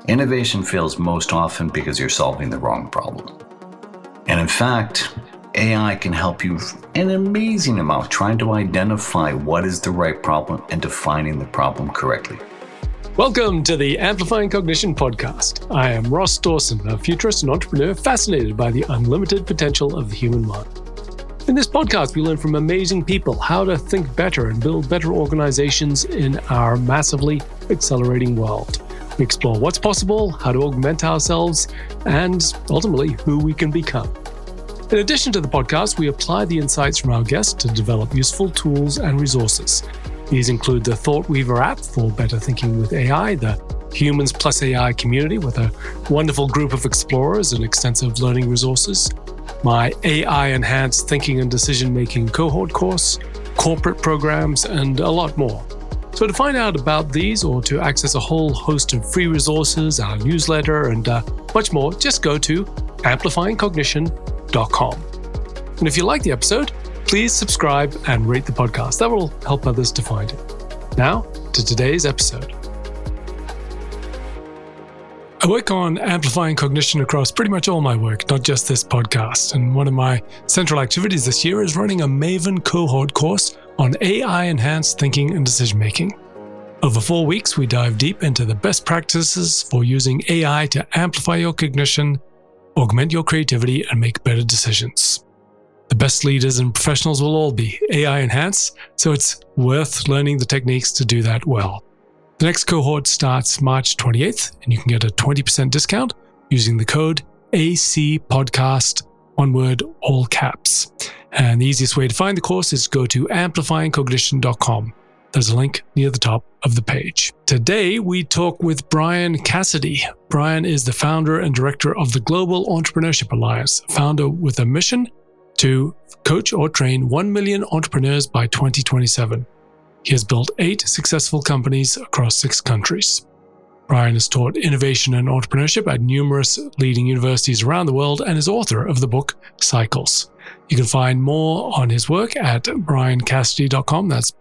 Innovation fails most often because you're solving the wrong problem. And in fact, AI can help you an amazing amount trying to identify what is the right problem and defining the problem correctly. Welcome to the Amplifying Cognition podcast. I am Ross Dawson, a futurist and entrepreneur fascinated by the unlimited potential of the human mind. In this podcast, we learn from amazing people how to think better and build better organizations in our massively accelerating world. We explore what's possible, how to augment ourselves, and ultimately, who we can become. In addition to the podcast, we apply the insights from our guests to develop useful tools and resources. These include the Thought Weaver app for better thinking with AI, the Humans Plus AI community with a wonderful group of explorers and extensive learning resources, my AI-enhanced thinking and decision-making cohort course, corporate programs, and a lot more. So to find out about these or to access a whole host of free resources, our newsletter, and much more, just go to amplifyingcognition.com. And if you like the episode, please subscribe and rate the podcast. That will help others to find it. Now, to today's episode. I work on amplifying cognition across pretty much all my work, not just this podcast. And one of my central activities this year is running a Maven cohort course on AI-enhanced thinking and decision-making. Over 4 weeks, we dive deep into the best practices for using AI to amplify your cognition, augment your creativity, and make better decisions. The best leaders and professionals will all be AI-enhanced, so it's worth learning the techniques to do that well. The next cohort starts March 28th, and you can get a 20% discount using the code ACPodcast, one word, all caps. And the easiest way to find the course is go to amplifyingcognition.com. There's a link near the top of the page. Today, we talk with Brian Cassidy. Brian is the founder and director of the Global Entrepreneurship Alliance, a founder with a mission to coach or train 1 million entrepreneurs by 2027. He has built 8 successful companies across 6 countries. Brian has taught innovation and entrepreneurship at numerous leading universities around the world and is author of the book Cycles. You can find more on his work at briancassidy.com. That's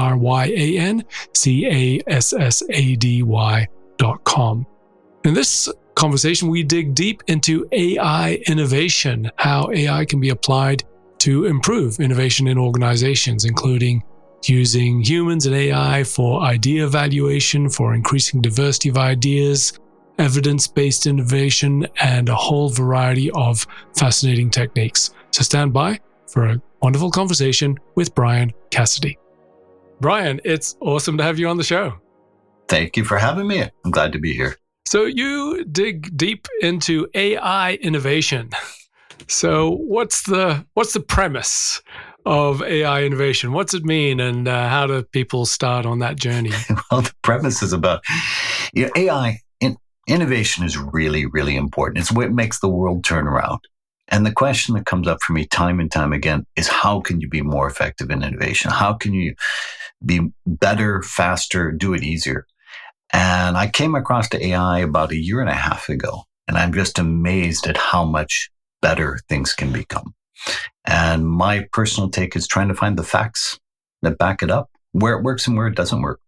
BRYANCASSADY.com. In this conversation, we dig deep into AI innovation, how AI can be applied to improve innovation in organizations, including using humans and AI for idea evaluation, for increasing diversity of ideas, evidence-based innovation, and a whole variety of fascinating techniques. So stand by for a wonderful conversation with Brian Cassidy. Brian, it's awesome to have you on the show. Thank you for having me. I'm glad to be here. So you dig deep into AI innovation. So what's the premise of AI innovation? What's it mean, and how do people start on that journey? Well, the premise is about AI. Innovation is really, really important. It's what makes the world turn around. And the question that comes up for me time and time again is, how can you be more effective in innovation? How can you be better, faster, do it easier? And I came across the AI about 1.5 years ago, and I'm just amazed at how much better things can become. And my personal take is trying to find the facts that back it up, where it works and where it doesn't work.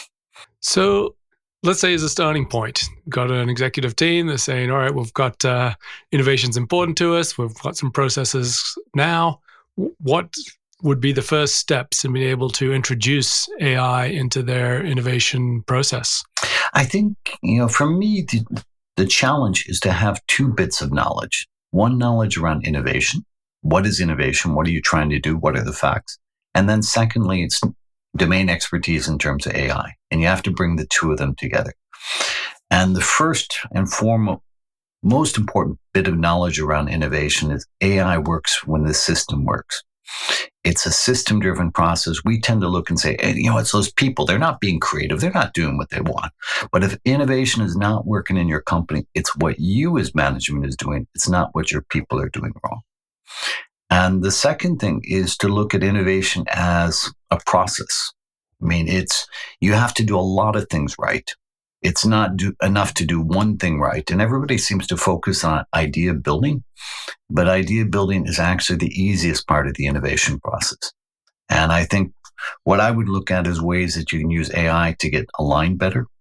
So let's say as a starting point, we've got an executive team that's saying, all right, we've got innovation's important to us. We've got some processes now. What would be the first steps in being able to introduce AI into their innovation process? I think, for me, the challenge is to have 2 bits of knowledge. One, knowledge around innovation. What is innovation? What are you trying to do? What are the facts? And then secondly, it's domain expertise in terms of AI. And you have to bring the 2 of them together. And the first and foremost, most important bit of knowledge around innovation is AI works when the system works. It's a system-driven process. We tend to look and say, hey, it's those people. They're not being creative. They're not doing what they want. But if innovation is not working in your company, it's what you as management is doing. It's not what your people are doing wrong. And the second thing is to look at innovation as a process. I mean, you have to do a lot of things right. It's not enough to do one thing right. And everybody seems to focus on idea building, but idea building is actually the easiest part of the innovation process. And I think what I would look at is ways that you can use AI to get aligned better,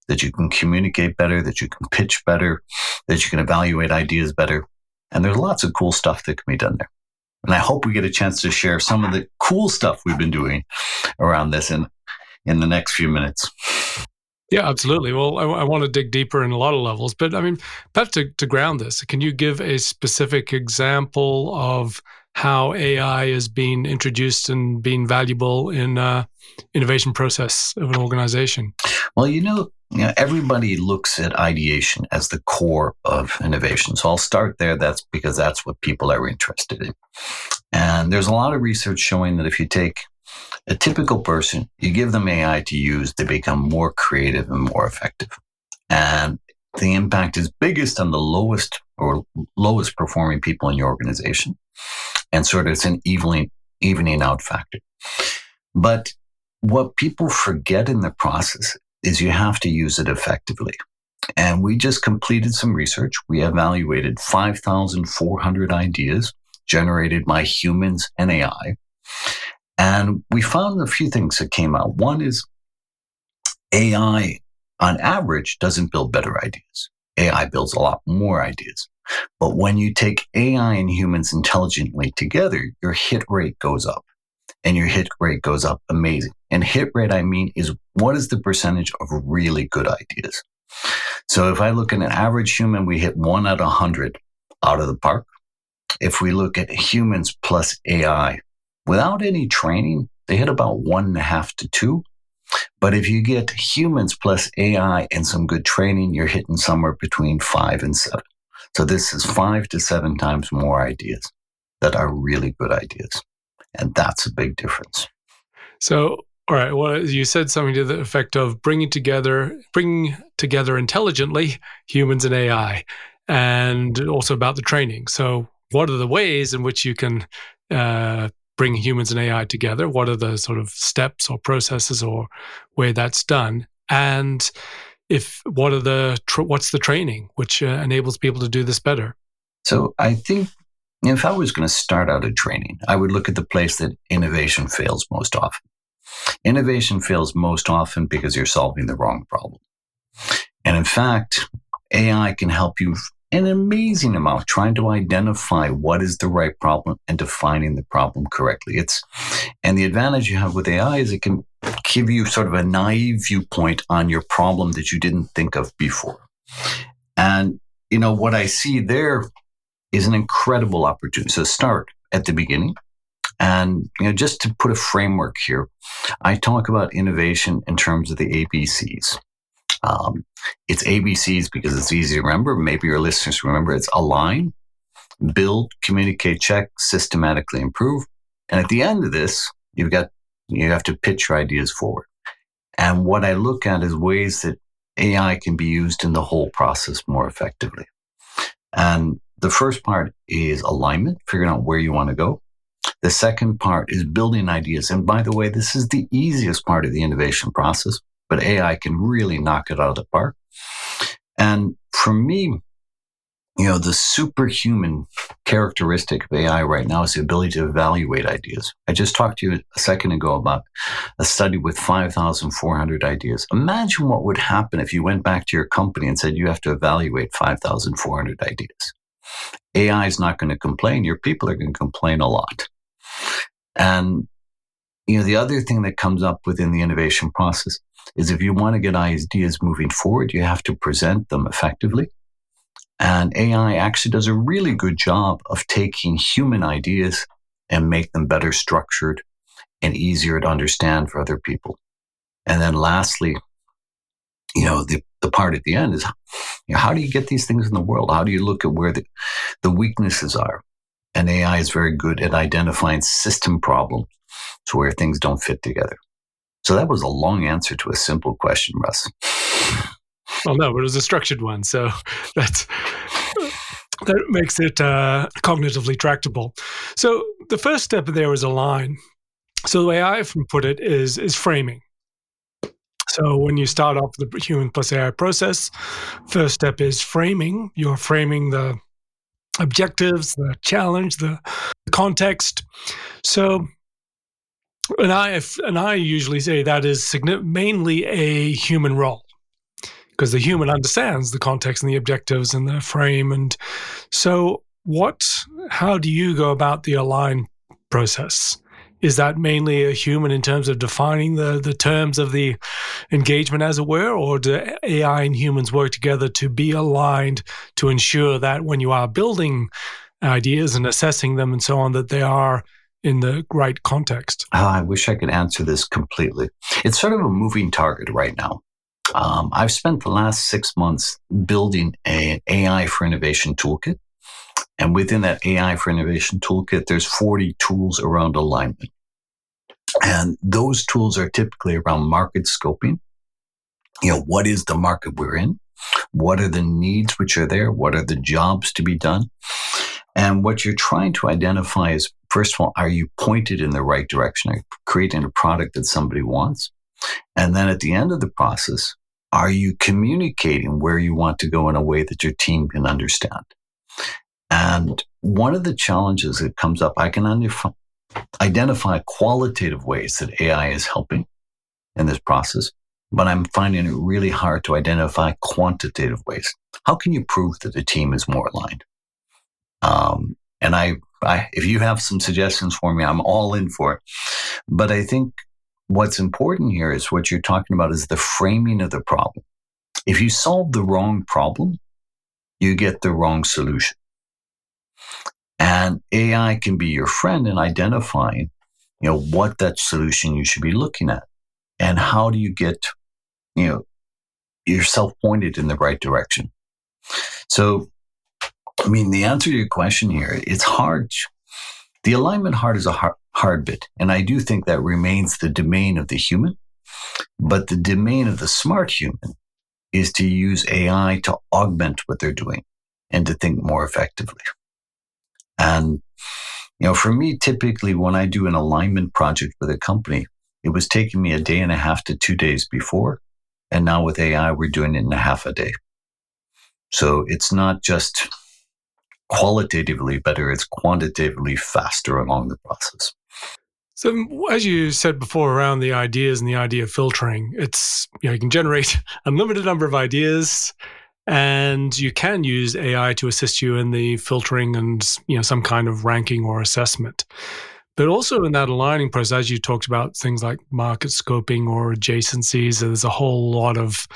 that you can communicate better, that you can pitch better, that you can evaluate ideas better. And there's lots of cool stuff that can be done there. And I hope we get a chance to share some of the cool stuff we've been doing around this in the next few minutes. Yeah, absolutely. Well, I want to dig deeper in a lot of levels, but I mean, perhaps to ground this, can you give a specific example of how AI is being introduced and being valuable in innovation process of an organization? Well, everybody looks at ideation as the core of innovation. So I'll start there. That's because that's what people are interested in. And there's a lot of research showing that if you take a typical person, you give them AI to use, they become more creative and more effective. And the impact is biggest on the lowest performing people in your organization. And sort of it's an evening out factor. But what people forget in the process is you have to use it effectively. And we just completed some research. We evaluated 5,400 ideas generated by humans and AI. And we found a few things that came out. One is AI, on average, doesn't build better ideas. AI builds a lot more ideas. But when you take AI and humans intelligently together, your hit rate goes up. And your hit rate goes up amazing. And hit rate, I mean, is what is the percentage of really good ideas? So if I look at an average human, we hit 1 out of 100 out of the park. If we look at humans plus AI, without any training, they hit about 1.5 to 2. But if you get humans plus AI and some good training, you're hitting somewhere between 5 and 7. So this is 5 to 7 times more ideas that are really good ideas. And that's a big difference. So, all right, well, you said something to the effect of bringing together intelligently humans and AI, and also about the training. So what are the ways in which you can bring humans and AI together? What are the sort of steps or processes or way that's done? And what's the training which enables people to do this better? So I think if I was going to start out a training, I would look at the place that innovation fails most often. Innovation fails most often because you're solving the wrong problem. And in fact, AI can help you an amazing amount trying to identify what is the right problem and defining the problem correctly. And the advantage you have with AI is it can give you sort of a naive viewpoint on your problem that you didn't think of before. And, what I see there is an incredible opportunity. So start at the beginning. And, just to put a framework here, I talk about innovation in terms of the ABCs. It's ABCs because it's easy to remember. Maybe your listeners remember. It's align, build, communicate, check, systematically improve. And at the end of this, you have to pitch your ideas forward. And what I look at is ways that AI can be used in the whole process more effectively. And the first part is alignment, figuring out where you want to go. The second part is building ideas. And by the way, this is the easiest part of the innovation process, but AI can really knock it out of the park. And for me, the superhuman characteristic of AI right now is the ability to evaluate ideas. I just talked to you a second ago about a study with 5,400 ideas. Imagine what would happen if you went back to your company and said you have to evaluate 5,400 ideas. AI is not going to complain. Your people are going to complain a lot. And, the other thing that comes up within the innovation process is if you want to get ideas moving forward, you have to present them effectively. And AI actually does a really good job of taking human ideas and make them better structured and easier to understand for other people. And then lastly, the part at the end is, how do you get these things in the world? How do you look at where the weaknesses are? And AI is very good at identifying system problems to where things don't fit together. So that was a long answer to a simple question, Russ. Well, no, but it was a structured one. So that makes it cognitively tractable. So the first step there is align. So the way I often put it is framing. So when you start off the human plus AI process, first step is framing. You're framing the objectives, the challenge, the context. So, and I usually say that is mainly a human role. because the human understands the context and the objectives and the frame. And so how do you go about the align process? Is that mainly a human in terms of defining the terms of the engagement, as it were, or do AI and humans work together to be aligned to ensure that when you are building ideas and assessing them and so on, that they are in the right context? Oh, I wish I could answer this completely. It's sort of a moving target right now. I've spent the last 6 months building an AI for Innovation toolkit. And within that AI for Innovation toolkit, there's 40 tools around alignment. And those tools are typically around market scoping. What is the market we're in? What are the needs which are there? What are the jobs to be done? And what you're trying to identify is, first of all, are you pointed in the right direction? Are you creating a product that somebody wants? And then at the end of the process, are you communicating where you want to go in a way that your team can understand? And one of the challenges that comes up, I can identify qualitative ways that AI is helping in this process, but I'm finding it really hard to identify quantitative ways. How can you prove that the team is more aligned? And if you have some suggestions for me, I'm all in for it. But I think what's important here is what you're talking about is the framing of the problem. If you solve the wrong problem, you get the wrong solution. And AI can be your friend in identifying, what that solution you should be looking at, and how do you get, yourself pointed in the right direction. So, the answer to your question here, it's hard. The alignment part is a hard bit, and I do think that remains the domain of the human. But the domain of the smart human is to use AI to augment what they're doing and to think more effectively. And, for me, typically when I do an alignment project with a company, it was taking me a day and a half to 2 days before. And now with AI, we're doing it in a half a day. So it's not just qualitatively better, it's quantitatively faster along the process. So as you said before around the ideas and the idea filtering, it's, you can generate a limited number of ideas, and you can use AI to assist you in the filtering and, some kind of ranking or assessment. But also in that aligning process, as you talked about things like market scoping or adjacencies, there's a whole lot of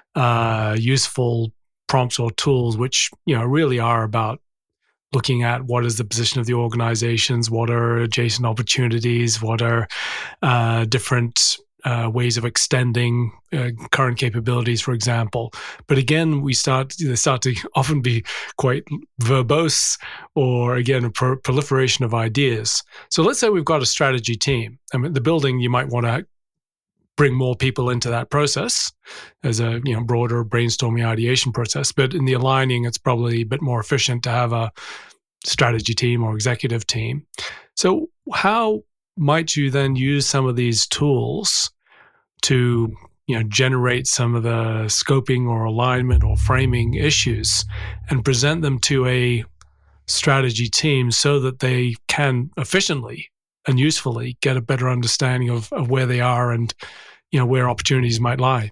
useful prompts or tools, which, really are about looking at what is the position of the organizations, what are adjacent opportunities, what are different ways of extending current capabilities, for example. But again, they start to often be quite verbose, or again, a proliferation of ideas. So let's say we've got a strategy team. The building, you might want to bring more people into that process as a broader brainstorming ideation process. But in the aligning, it's probably a bit more efficient to have a strategy team or executive team. So how might you then use some of these tools to generate some of the scoping or alignment or framing issues and present them to a strategy team so that they can efficiently and usefully get a better understanding of where they are and where opportunities might lie?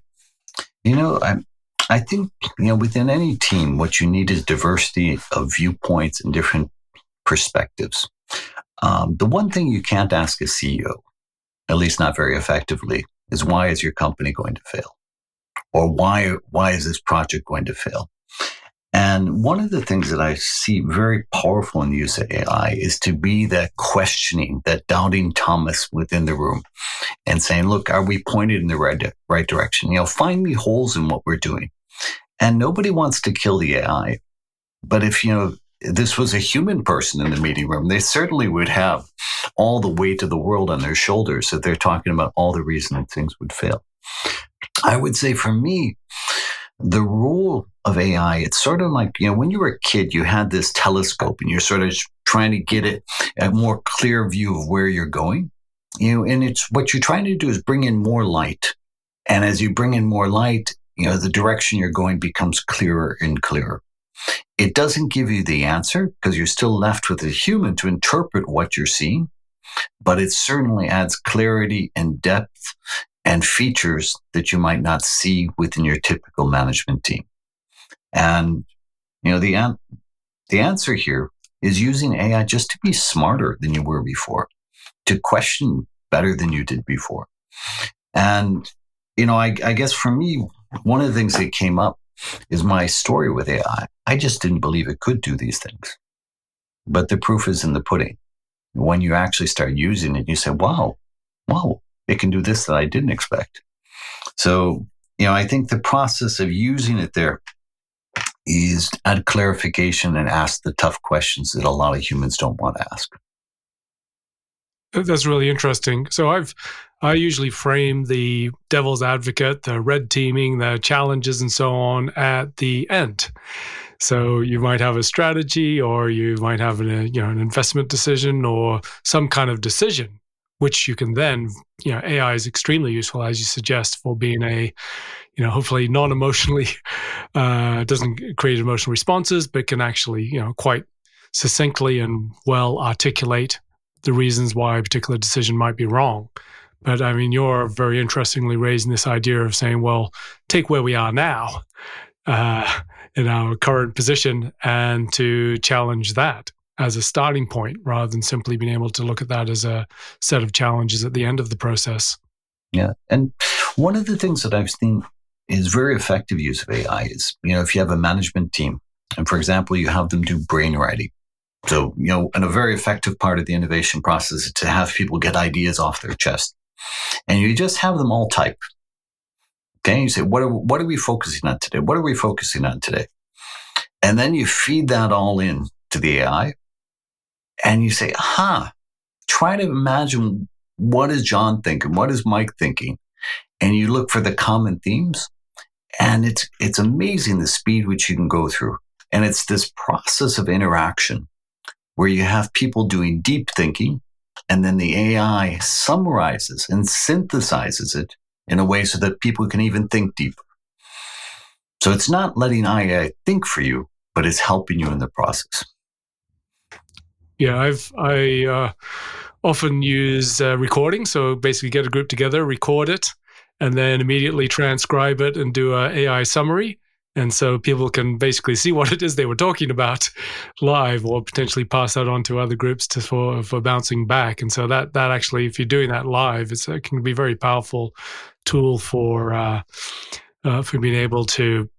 I think within any team, what you need is diversity of viewpoints and different perspectives. The one thing you can't ask a CEO, at least not very effectively, is why is your company going to fail? Or why is this project going to fail? And one of the things that I see very powerful in the use of AI is to be that questioning, that doubting Thomas within the room and saying, look, are we pointed in the right direction? Find me holes in what we're doing. And nobody wants to kill the AI. But if, this was a human person in the meeting room, they certainly would have all the weight of the world on their shoulders if they're talking about all the reasons that things would fail. I would say for me, the role of AI, it's sort of like, when you were a kid, you had this telescope and you're sort of trying to get a more clear view of where you're going. And it's what you're trying to do is bring in more light. And as you bring in more light, the direction you're going becomes clearer and clearer. It doesn't give you the answer because you're still left with a human to interpret what you're seeing, but it certainly adds clarity and depth and features that you might not see within your typical management team. And the answer here is using AI just to be smarter than you were before, to question better than you did before. And I guess for me, one of the things that came up is my story with AI. I just didn't believe it could do these things. But the proof is in the pudding. When you actually start using it, you say, wow, it can do this that I didn't expect. So, I think the process of using it there is add clarification and ask the tough questions that a lot of humans don't want to ask. That's really interesting. So I usually frame the devil's advocate, the red teaming, the challenges and so on at the end. So you might have a strategy, or you might have an investment decision or some kind of decision, which you can then, AI is extremely useful, as you suggest, for being a, hopefully non-emotionally, doesn't create emotional responses, but can actually, quite succinctly and well articulate the reasons why a particular decision might be wrong. But I mean, you're very interestingly raising this idea of saying, well, take where we are now in our current position and to challenge that as a starting point, rather than simply being able to look at that as a set of challenges at the end of the process. Yeah. And one of the things that I've seen is very effective use of AI is, if you have a management team and, for example, you have them do brainwriting. So, and a very effective part of the innovation process is to have people get ideas off their chest. And you just have them all type. Okay, you say, what are we focusing on today? What are we focusing on today? And then you feed that all in to the AI. And you say, try to imagine, what is John thinking? What is Mike thinking? And you look for the common themes. And it's amazing the speed which you can go through. And it's this process of interaction where you have people doing deep thinking, and then the AI summarizes and synthesizes it in a way so that people can even think deeper. So it's not letting AI think for you, but it's helping you in the process. Yeah, I often use recording. So basically get a group together, record it, and then immediately transcribe it and do an AI summary. And so people can basically see what it is they were talking about live, or potentially pass that on to other groups for bouncing back. And so that actually, if you're doing that live, it can be a very powerful tool for being able to,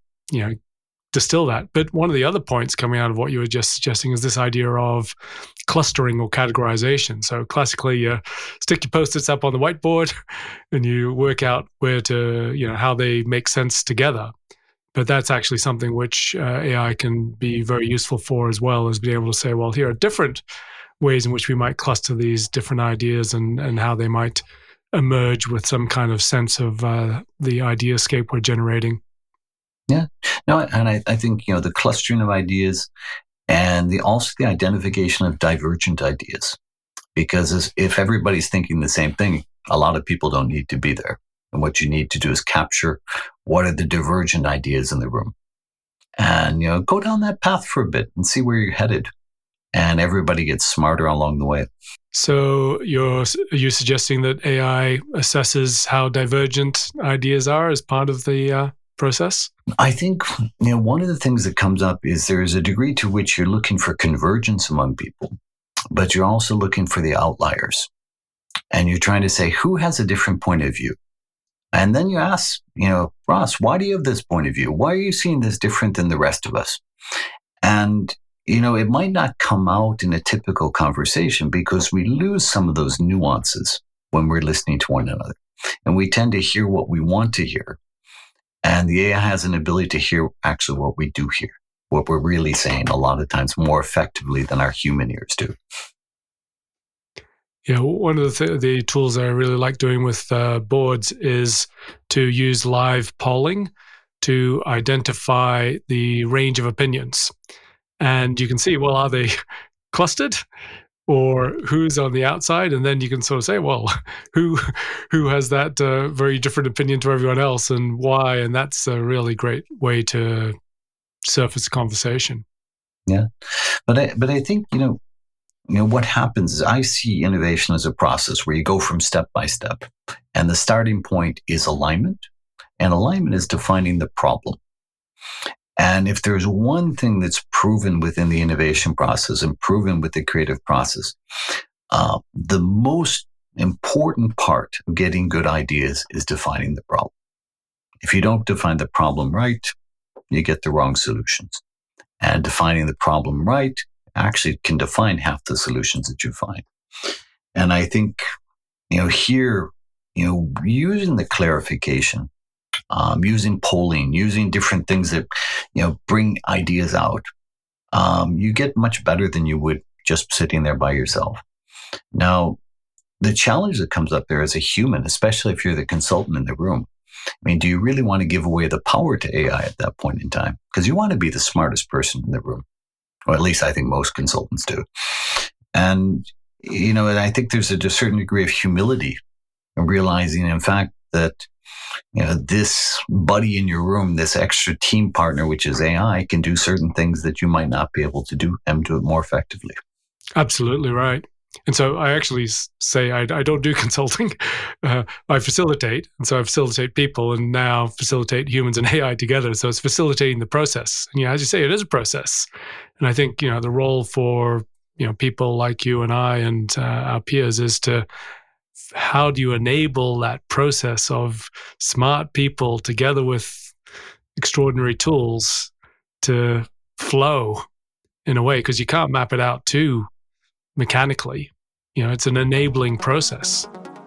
distill that. But one of the other points coming out of what you were just suggesting is this idea of clustering or categorization. So classically, you stick your Post-its up on the whiteboard and you work out where to, how they make sense together. But that's actually something which AI can be very useful for, as well as being able to say, well, here are different ways in which we might cluster these different ideas and how they might emerge with some kind of sense of the ideascape we're generating. Yeah. No, and I think, the clustering of ideas and also the identification of divergent ideas. Because if everybody's thinking the same thing, a lot of people don't need to be there. And what you need to do is capture what are the divergent ideas in the room. And, go down that path for a bit and see where you're headed. And everybody gets smarter along the way. So are you suggesting that AI assesses how divergent ideas are as part of the process? I think, one of the things that comes up is there is a degree to which you're looking for convergence among people, but you're also looking for the outliers. And you're trying to say, who has a different point of view? And then you ask, Ross, why do you have this point of view? Why are you seeing this different than the rest of us? And, it might not come out in a typical conversation because we lose some of those nuances when we're listening to one another. And we tend to hear what we want to hear. And the AI has an ability to hear actually what we do hear, what we're really saying a lot of times more effectively than our human ears do. Yeah, one of the tools I really like doing with boards is to use live polling to identify the range of opinions. And you can see, well, are they clustered or who's on the outside? And then you can sort of say, well, who has that very different opinion to everyone else and why? And that's a really great way to surface conversation. Yeah. But I think, what happens is I see innovation as a process where you go from step by step. And the starting point is alignment. And alignment is defining the problem. And if there's one thing that's proven within the innovation process and proven with the creative process, the most important part of getting good ideas is defining the problem. If you don't define the problem right, you get the wrong solutions. And defining the problem right actually can define half the solutions that you find. And I think, here, using the clarification, using polling, using different things that, bring ideas out, you get much better than you would just sitting there by yourself. Now, the challenge that comes up there as a human, especially if you're the consultant in the room, do you really want to give away the power to AI at that point in time? Because you want to be the smartest person in the room, or at least I think most consultants do. And, and I think there's a certain degree of humility in realizing, in fact, that, this buddy in your room, this extra team partner, which is AI, can do certain things that you might not be able to do and do it more effectively. Absolutely right. And so I actually say I don't do consulting. I facilitate. And so I facilitate people and now facilitate humans and AI together. So it's facilitating the process. And as you say, it is a process. And I think, the role for, people like you and I and our peers is to, how do you enable that process of smart people together with extraordinary tools to flow in a way? Because you can't map it out too mechanically. It's an enabling process.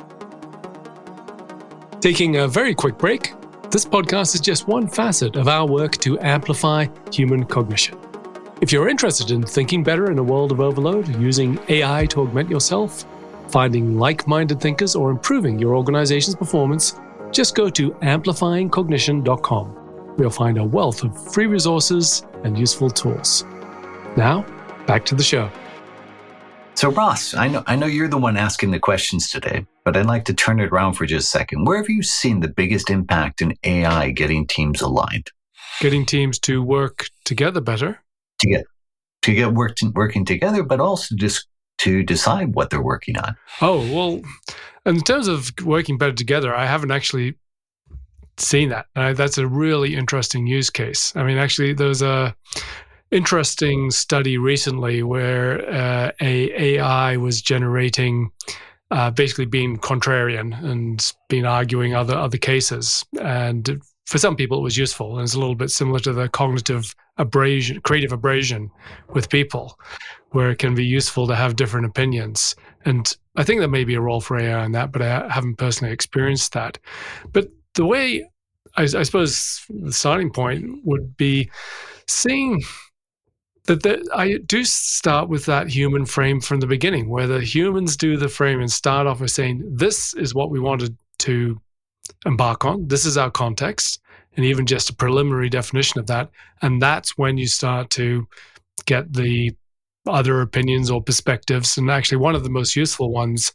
Taking a very quick break, this podcast is just one facet of our work to amplify human cognition. If you're interested in thinking better in a world of overload, using AI to augment yourself, finding like-minded thinkers, or improving your organization's performance, just go to amplifyingcognition.com, where you'll find a wealth of free resources and useful tools. Now, back to the show. So Ross, I know you're the one asking the questions today, but I'd like to turn it around for just a second. Where have you seen the biggest impact in AI getting teams aligned? Getting teams to work together better. To get working together, but also just to decide what they're working on. Oh, well, in terms of working better together, I haven't actually seen that. That's a really interesting use case. Actually, there's a interesting study recently where a AI was generating, basically being contrarian and being arguing other cases. And for some people, it was useful. And it's a little bit similar to the cognitive abrasion, creative abrasion with people, where it can be useful to have different opinions. And I think there may be a role for AI in that, but I haven't personally experienced that. But the way, I suppose the starting point would be seeing that I do start with that human frame from the beginning, where the humans do the frame and start off with saying, this is what we wanted to embark on. This is our context, and even just a preliminary definition of that. And that's when you start to get the other opinions or perspectives. And actually, one of the most useful ones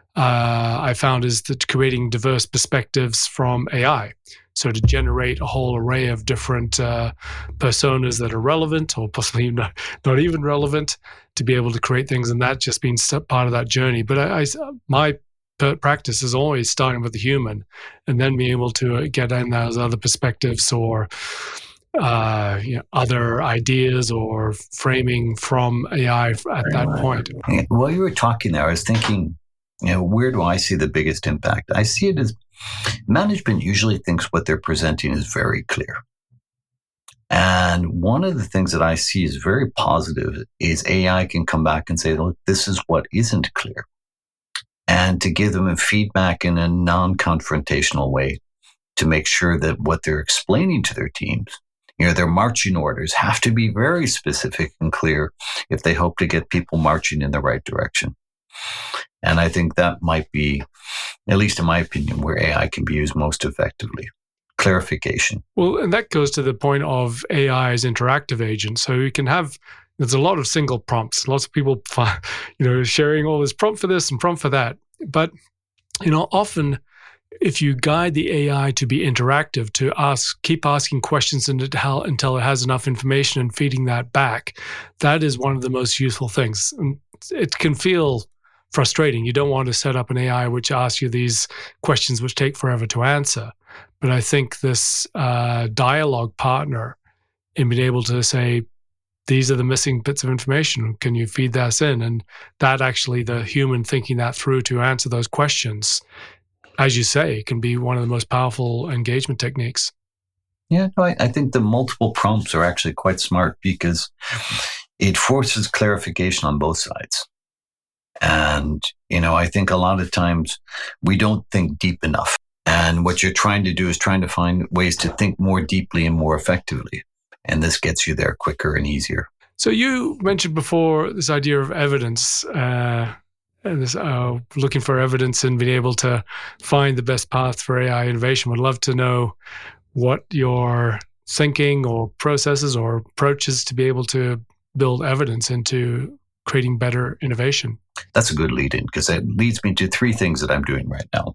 I found is that creating diverse perspectives from AI. So to generate a whole array of different personas that are relevant or possibly not even relevant, to be able to create things, and that just being part of that journey. But my practice is always starting with the human and then being able to get in those other perspectives or other ideas or framing from AI at that point. While you were talking there, I was thinking, where do I see the biggest impact? I see it as management usually thinks what they're presenting is very clear. And one of the things that I see is very positive is AI can come back and say, look, this is what isn't clear. And to give them a feedback in a non-confrontational way to make sure that what they're explaining to their teams, their marching orders have to be very specific and clear if they hope to get people marching in the right direction. And I think that might be, at least in my opinion, where AI can be used most effectively. Clarification. Well, and that goes to the point of AI as interactive agent. So you can have, there's a lot of single prompts. Lots of people, sharing all this prompt for this and prompt for that. But, often if you guide the AI to be interactive, to keep asking questions until it has enough information and feeding that back, that is one of the most useful things. And it can feel frustrating. You don't want to set up an AI which asks you these questions which take forever to answer. But I think this dialogue partner in being able to say, these are the missing bits of information, can you feed this in? And that actually, the human thinking that through to answer those questions, as you say, can be one of the most powerful engagement techniques. Yeah, no, I think the multiple prompts are actually quite smart because it forces clarification on both sides. And, I think a lot of times we don't think deep enough. And what you're trying to do is trying to find ways to think more deeply and more effectively. And this gets you there quicker and easier. So you mentioned before this idea of evidence, looking for evidence and being able to find the best path for AI innovation. Would love to know what your thinking or processes or approaches to be able to build evidence into creating better innovation. That's a good lead in because that leads me to three things that I'm doing right now.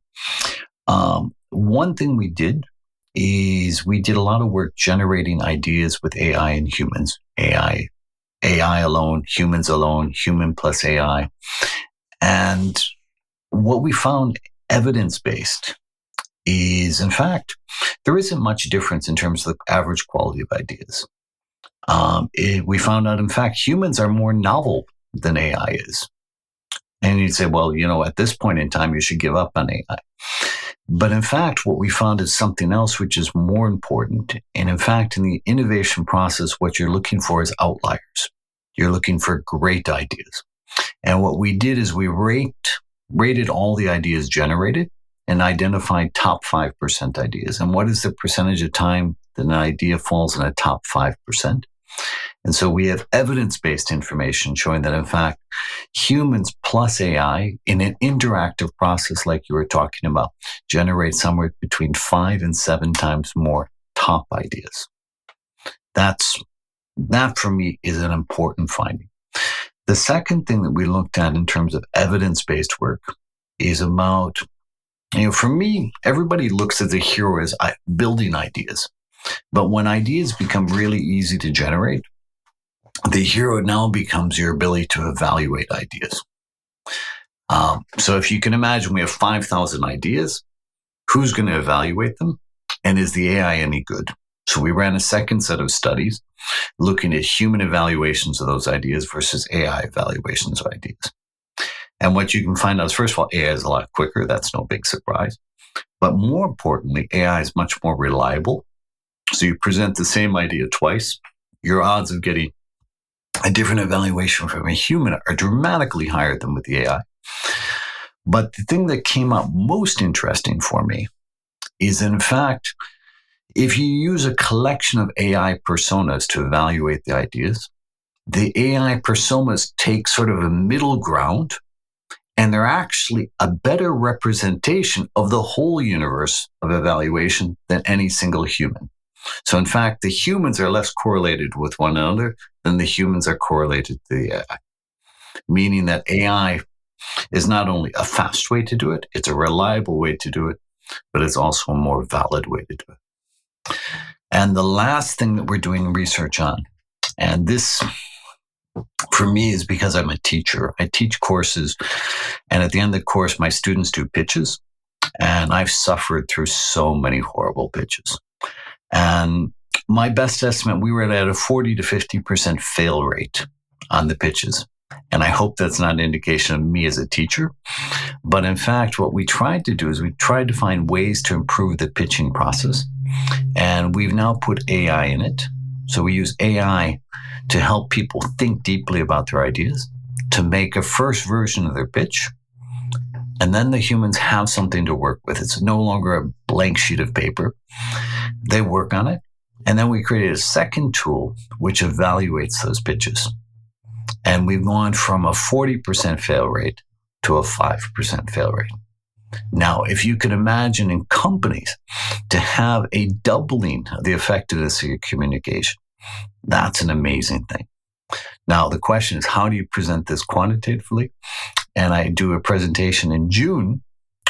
One thing we did is we did a lot of work generating ideas with AI and humans. AI alone, humans alone, human plus AI. And what we found evidence-based is, in fact, there isn't much difference in terms of the average quality of ideas. We found out, in fact, humans are more novel than AI is. And you'd say, well, at this point in time, you should give up on AI. But in fact, what we found is something else which is more important. And in fact, in the innovation process, what you're looking for is outliers. You're looking for great ideas. And what we did is we rated all the ideas generated and identified top 5% ideas. And what is the percentage of time that an idea falls in a top 5%? And so we have evidence-based information showing that, in fact, humans plus AI in an interactive process like you were talking about generate somewhere between 5 and 7 times more top ideas. That for me is an important finding. The second thing that we looked at in terms of evidence-based work is about, for me, everybody looks at the hero as building ideas. But when ideas become really easy to generate, the hero now becomes your ability to evaluate ideas. So if you can imagine we have 5,000 ideas, who's going to evaluate them? And is the AI any good? So we ran a second set of studies looking at human evaluations of those ideas versus AI evaluations of ideas. And what you can find out is, first of all, AI is a lot quicker. That's no big surprise. But more importantly, AI is much more reliable. So you present the same idea twice, your odds of getting a different evaluation from a human are dramatically higher than with the AI. But the thing that came out most interesting for me is, in fact, if you use a collection of AI personas to evaluate the ideas, the AI personas take sort of a middle ground, and they're actually a better representation of the whole universe of evaluation than any single human. So in fact, the humans are less correlated with one another than the humans are correlated to the AI, meaning that AI is not only a fast way to do it, it's a reliable way to do it, but it's also a more valid way to do it. And the last thing that we're doing research on, and this for me is because I'm a teacher. I teach courses, and at the end of the course, my students do pitches, and I've suffered through so many horrible pitches. And my best estimate, we were at a 40 to 50% fail rate on the pitches. And I hope that's not an indication of me as a teacher. But in fact, what we tried to do is we tried to find ways to improve the pitching process. And we've now put AI in it. So we use AI to help people think deeply about their ideas, to make a first version of their pitch. And then the humans have something to work with. It's no longer a blank sheet of paper. They work on it. And then we created a second tool which evaluates those pitches. And we've gone from a 40% fail rate to a 5% fail rate. Now, if you can imagine in companies to have a doubling of the effectiveness of your communication, that's an amazing thing. Now, the question is, how do you present this quantitatively? And I do a presentation in June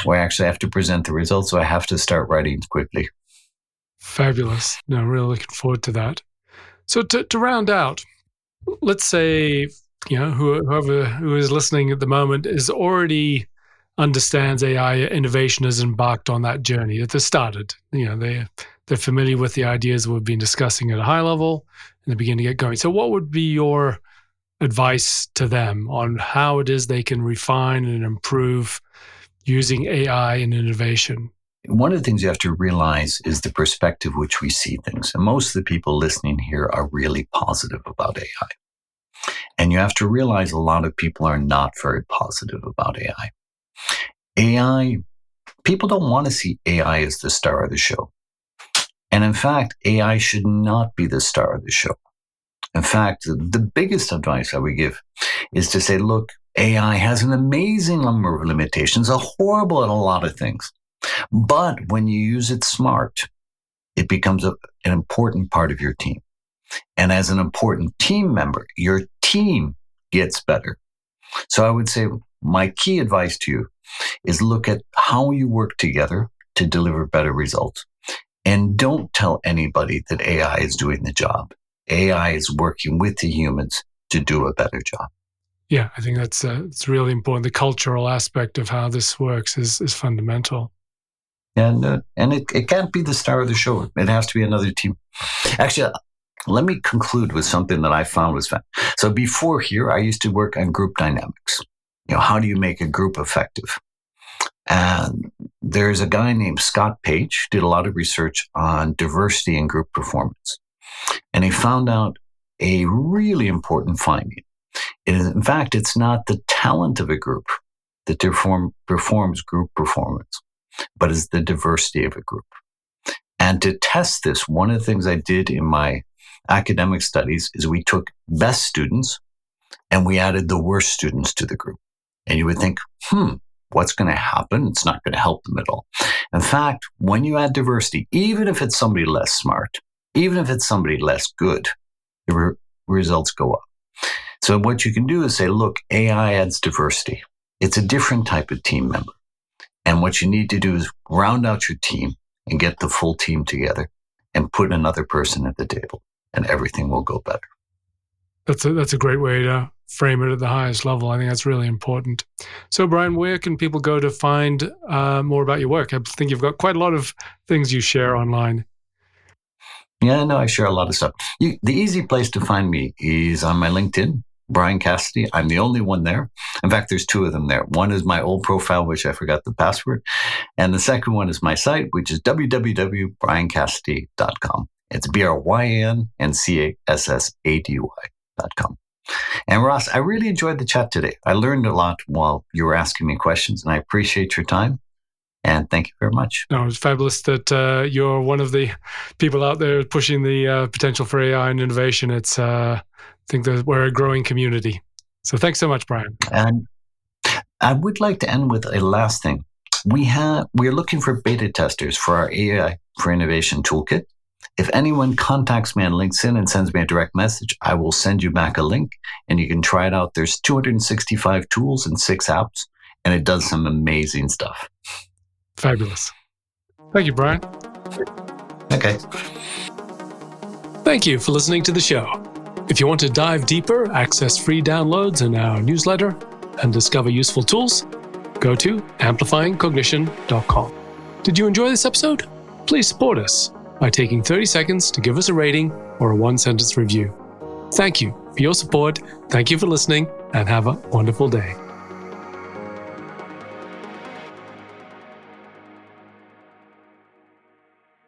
where I actually have to present the results, so I have to start writing quickly. Fabulous. No, really looking forward to that. So to round out, let's say, whoever who is listening at the moment is already understands AI innovation, has embarked on that journey. They've started. They're familiar with the ideas we've been discussing at a high level, and they begin to get going. So what would be your advice to them on how it is they can refine and improve using AI and innovation? One of the things you have to realize is the perspective which we see things. And most of the people listening here are really positive about AI. And you have to realize a lot of people are not very positive about AI. AI, people don't want to see AI as the star of the show. And in fact, AI should not be the star of the show. In fact, the biggest advice I would give is to say, look, AI has an amazing number of limitations, are horrible at a lot of things. But when you use it smart, it becomes an important part of your team. And as an important team member, your team gets better. So I would say my key advice to you is look at how you work together to deliver better results. And don't tell anybody that AI is doing the job. AI is working with the humans to do a better job. Yeah, I think that's it's really important. The cultural aspect of how this works is fundamental. And it can't be the star of the show. It has to be another team. Actually, let me conclude with something that I found was fun. So before here, I used to work on group dynamics. How do you make a group effective? And there's a guy named Scott Page, did a lot of research on diversity in group performance. And he found out a really important finding. In fact, it's not the talent of a group that performs group performance, but it's the diversity of a group. And to test this, one of the things I did in my academic studies is we took best students and we added the worst students to the group. And you would think, what's going to happen? It's not going to help them at all. In fact, when you add diversity, even if it's somebody less smart, even if it's somebody less good, the results go up. So what you can do is say, look, AI adds diversity. It's a different type of team member. And what you need to do is round out your team and get the full team together and put another person at the table, and everything will go better. That's a great way to frame it at the highest level. I think that's really important. So, Brian, where can people go to find more about your work? I think you've got quite a lot of things you share online. Yeah, no, I share a lot of stuff. The easy place to find me is on my LinkedIn, Brian Cassidy. I'm the only one there. In fact, there's two of them there. One is my old profile, which I forgot the password. And the second one is my site, which is www.briancassidy.com. It's BRYANCASSADY.com. And Ross, I really enjoyed the chat today. I learned a lot while you were asking me questions, and I appreciate your time. And thank you very much. No, it's fabulous that you're one of the people out there pushing the potential for AI and innovation. It's I think that we're a growing community. So thanks so much, Brian. And I would like to end with a last thing. We're looking for beta testers for our AI for Innovation Toolkit. If anyone contacts me on LinkedIn and sends me a direct message, I will send you back a link and you can try it out. There's 265 tools and 6 apps, and it does some amazing stuff. Fabulous. Thank you, Brian. Okay. Thank you for listening to the show. If you want to dive deeper, access free downloads in our newsletter, and discover useful tools, go to amplifyingcognition.com. Did you enjoy this episode? Please support us by taking 30 seconds to give us a rating or a one-sentence review. Thank you for your support. Thank you for listening, and have a wonderful day.